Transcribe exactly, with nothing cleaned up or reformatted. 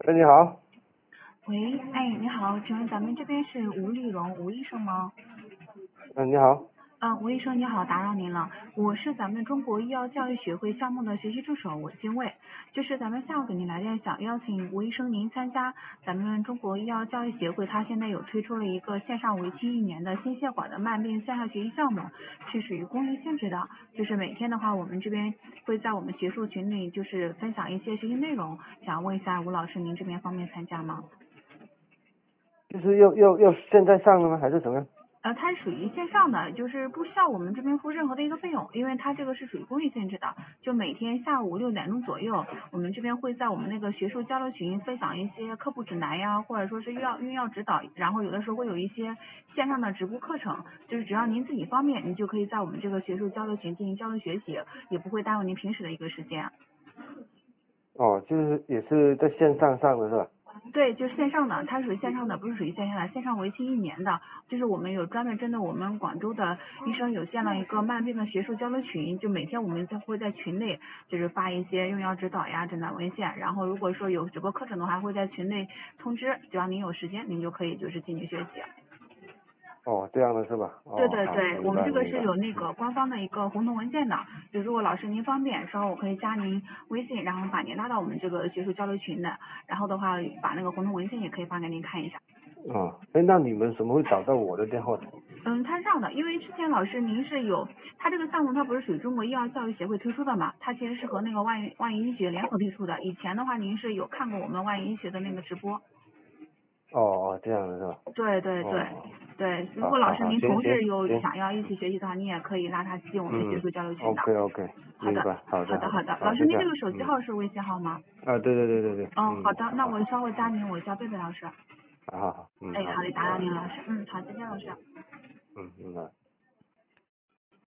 哎，你好。 喂，哎，你好，请问咱们这边是吴丽蓉吴医生吗？ 嗯，你好。 嗯，吴医生你好，打扰您了，我是咱们中国医药教育学会项目的学习助手，我姓魏，就是咱们下午给您来电，想邀请吴医生您参加咱们中国医药教育协会，它现在有推出了一个线上为期一年的心血管的慢病线上学习项目，是属于公益性质的，就是每天的话，我们这边会在我们学术群里就是分享一些学习内容，想问一下吴老师，您这边方便参加吗？ 就是要要要现在上了吗？还是怎么样？ 呃，它是属于线上的，就是不需要我们这边付任何的一个费用，因为它这个是属于公益性质的。就每天下午六点钟左右，我们这边会在我们那个学术交流群分享一些科普指南呀，或者说是用药用药指导，然后有的时候会有一些线上的直播课程，就是只要您自己方便，您就可以在我们这个学术交流群进行交流学习，也不会耽误您平时的一个时间。 哦，就是也是在线上上的是吧？ 对，就是线上的，它属于线上的，不是属于线下的。线上为期一年的，就是我们有专门针对我们广州的医生有建了一个慢病的学术交流群，就每天我们就会在群内就是发一些用药指导呀、诊断文献，然后如果说有直播课程的话，会在群内通知，只要您有时间，您就可以就是进去学习。 哦，这样的是吧？哦，好， 对对对，我明们这个白明白。 是有那嗯个官方的一个红头文件的，就如果老师您方便，稍后我可以加您微信，然后把您拉到我们这个学术交流群的，然后的话把那个红头文件也可以发给您看一下。 哦，哎，那你们怎么会找到我的电话？ 嗯，它是这样的，因为之前老师您是有，它这个项目它不是属于中国医药教育协会推出的嘛，它其实是和那个万万医医学联合推出的。以前的话，您是有看过我们万医医学的那个直播？ 哦哦，这样的是吧？ 对对对哦， 对，如果老师好好好，行行您同事有行。 想要一起学习的话，你也可以拉他进我们学嗯术交流群的。 ，OK OK， 好的， 明白。好的好的， 好的好的， 好， 老师就这样。 您这个手机嗯， 号是微信号吗？ 啊，对对对对对。 嗯，好嗯， 的，那好。 我稍后加嗯， 您，我叫贝贝老师。 好好好。嗯， 哎， 好， 好的，打扰好。 您了，老师。嗯，好，再见，老师。